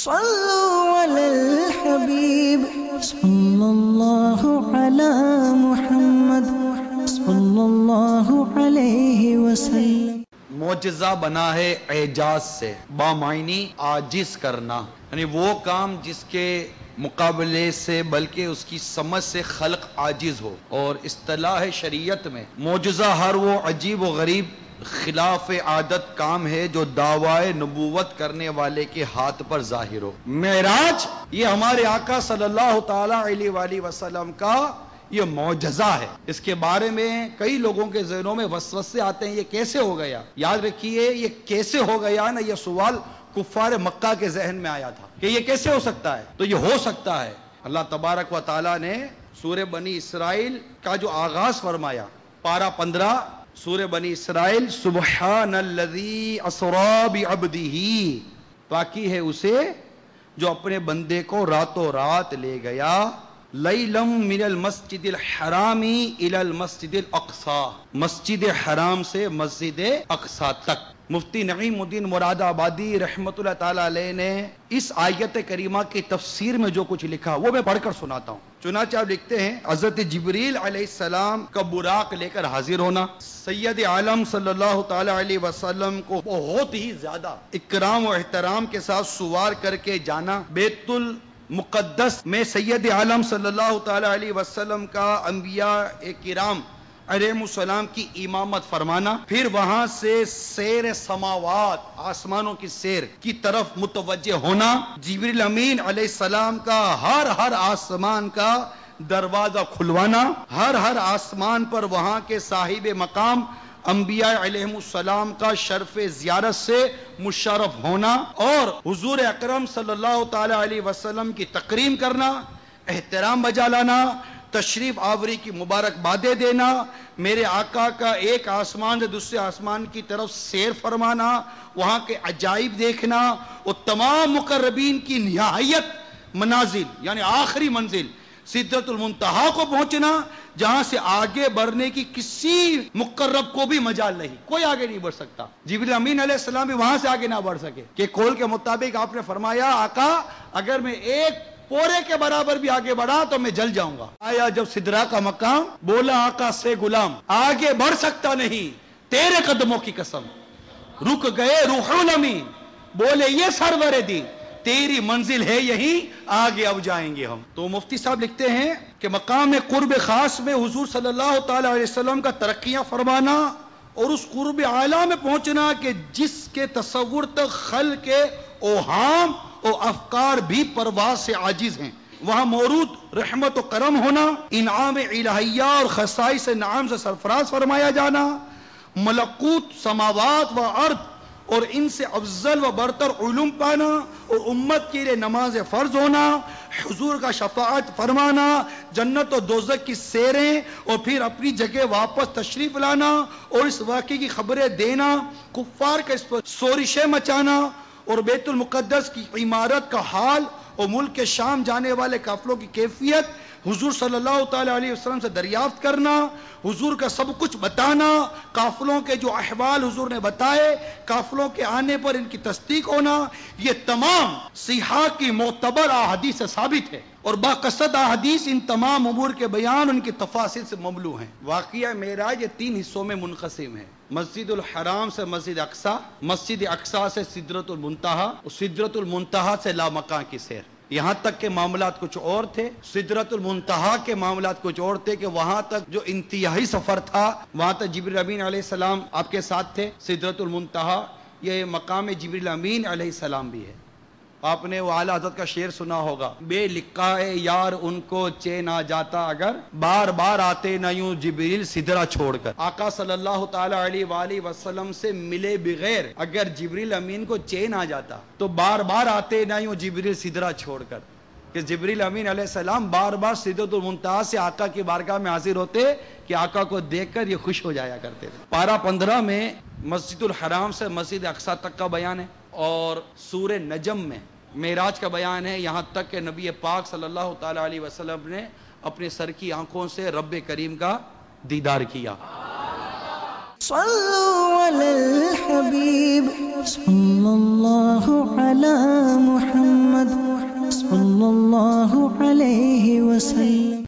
صلوا علی الحبیب صلی اللہ علی محمد صلی اللہ علیہ وسلم۔ معجزہ بنا ہے اعجاز سے، بامعنی عاجز کرنا، یعنی وہ کام جس کے مقابلے سے بلکہ اس کی سمجھ سے خلق عاجز ہو۔ اور اصطلاح شریعت میں معجزہ ہر وہ عجیب و غریب خلاف عادت کام ہے جو دعوی نبوت کرنے والے کے ہاتھ پر ظاہر ہو۔ معراج یہ ہمارے آقا صلی اللہ تعالی علیہ وآلہ وسلم کا یہ معجزہ ہے۔ اس کے بارے میں کئی لوگوں کے ذہنوں میں وسوسے آتے ہیں، یہ کیسے ہو گیا؟ یاد رکھیے، یہ کیسے ہو گیا نا، یہ سوال کفار مکہ کے ذہن میں آیا تھا کہ یہ کیسے ہو سکتا ہے، تو یہ ہو سکتا ہے۔ اللہ تبارک و تعالی نے سورہ بنی اسرائیل کا جو آغاز فرمایا، پارہ 15 سورہ بنی اسرائیل، سبحان الذی اسری بعبدہ، پاکی ہے اسے جو اپنے بندے کو راتوں رات لے گیا، لیلا من المسجد الحرام الی المسجد الاقصی، مسجد حرام سے مسجد اقصی تک۔ مفتی نعیم الدین مراد آبادی رحمت اللہ تعالی علیہ نے اس آیت کریمہ کی تفسیر میں جو کچھ لکھا وہ میں پڑھ کر سناتا ہوں۔ چنانچہ آپ لکھتے ہیں، حضرت جبریل علیہ السلام کا براق لے کر حاضر ہونا، سید عالم صلی اللہ تعالی علیہ وسلم کو بہت ہی زیادہ اکرام و احترام کے ساتھ سوار کر کے جانا، بیت المقدس میں سید عالم صلی اللہ تعالی علیہ وسلم کا انبیاء کرام علیہ السلام کی امامت فرمانا، پھر وہاں سے سیر سماوات، آسمانوں کی سیر کی طرف متوجہ ہونا، جبریل امین علیہ السلام کا ہر آسمان کا دروازہ کھلوانا، ہر آسمان پر وہاں کے صاحب مقام انبیاء علیہ السلام کا شرف زیارت سے مشرف ہونا، اور حضور اکرم صلی اللہ تعالی علیہ وسلم کی تکریم کرنا، احترام بجا لانا، تشریف آوری کی مبارکبادیں دینا، میرے آقا کا ایک آسمان سے دوسرے آسمان کی طرف سیر فرمانا، وہاں کے عجائب دیکھنا، اور تمام مقربین کی نہایت منازل یعنی آخری منزل سدرۃ المنتہا کو پہنچنا، جہاں سے آگے بڑھنے کی کسی مقرب کو بھی مجال نہیں، کوئی آگے نہیں بڑھ سکتا۔ جبریل امین علیہ السلام بھی وہاں سے آگے نہ بڑھ سکے کہ قول کے مطابق آپ نے فرمایا، آقا اگر میں ایک پورے کے برابر بھی آگے بڑھا تو میں جل جاؤں گا۔ آیا جب سدرا کا مقام، بولا آقا سے غلام آگے بڑھ سکتا نہیں، تیرے قدموں کی قسم۔ رک گئے روح الامین، بولے یہ سرور دین، تیری منزل ہے یہیں، آگے اب جائیں گے ہم۔ تو مفتی صاحب لکھتے ہیں کہ مقام قرب خاص میں حضور صلی اللہ تعالی علیہ وسلم کا ترقیاں فرمانا اور اس قرب اعلیٰ میں پہنچنا کہ جس کے تصور تک خلق کے اوہام اور افکار بھی پرواز سے عاجز ہیں، وہاں مورود رحمت و کرم ہونا، انعام الہیہ اور خصائص نعام سے سرفراز فرمایا جانا، ملکوت سماوات و ارض اور ان سے افضل و برتر علوم پانا، اور امت کے لیے نماز فرض ہونا، حضور کا شفاعت فرمانا، جنت و دوزخ کی سیریں، اور پھر اپنی جگہ واپس تشریف لانا اور اس واقعے کی خبریں دینا، کفار کا اس پر شورشیں مچانا، اور بیت المقدس کی عمارت کا حال اور ملک شام جانے والے قافلوں کی کیفیت حضور صلی اللہ تعالی علیہ وسلم سے دریافت کرنا، حضور کا سب کچھ بتانا، قافلوں کے جو احوال حضور نے بتائے، قافلوں کے آنے پر ان کی تصدیق ہونا، یہ تمام صحاح کی معتبر احادیث سے ثابت ہے، اور باقصد احادیث ان تمام امور کے بیان ان کی تفاصیل سے مملو ہیں۔ واقعہ معراج یہ 3 حصوں میں منقسم ہے، مسجد الحرام سے مسجد اقصی، مسجد اقصی سے سدرۃ المنتہا، اور سدرۃ المنتہا سے لامکاں کی سیر۔ یہاں تک کہ معاملات کچھ اور تھے، سدرۃ المنتہا کے معاملات کچھ اور تھے کہ وہاں تک جو انتہائی سفر تھا، وہاں تک جبریل امین علیہ السلام آپ کے ساتھ تھے۔ سدرۃ المنتہا یہ مقام جبریل امین علیہ السلام بھی ہے۔ آپ نے وہ اعلیٰ حضرت کا شعر سنا ہوگا، بے لقائے یار ان کو چین آ جاتا اگر، بار بار آتے نہ یوں جبریل سدرا چھوڑ کر۔ آقا صلی اللہ تعالی علیہ وآلہ وسلم سے ملے بغیر اگر جبریل امین کو چین آ جاتا تو بار بار آتے نہ یوں جبریل سدرا چھوڑ کر، کہ جبریل امین علیہ السلام بار بار سدرۃ المنتہا سے آقا کی بارگاہ میں حاضر ہوتے کہ آقا کو دیکھ کر یہ خوش ہو جایا کرتے تھے۔ پارہ 15 میں مسجد الحرام سے مسجد اقصی تک کا بیان ہے، اور سورہ نجم میں معراج کا بیان ہے، یہاں تک کہ نبی پاک صلی اللہ تعالی علیہ وسلم نے اپنے سر کی آنکھوں سے رب کریم کا دیدار کیا۔ صلوا علی الحبیب صلی اللہ علی محمد الله عليه وسلم.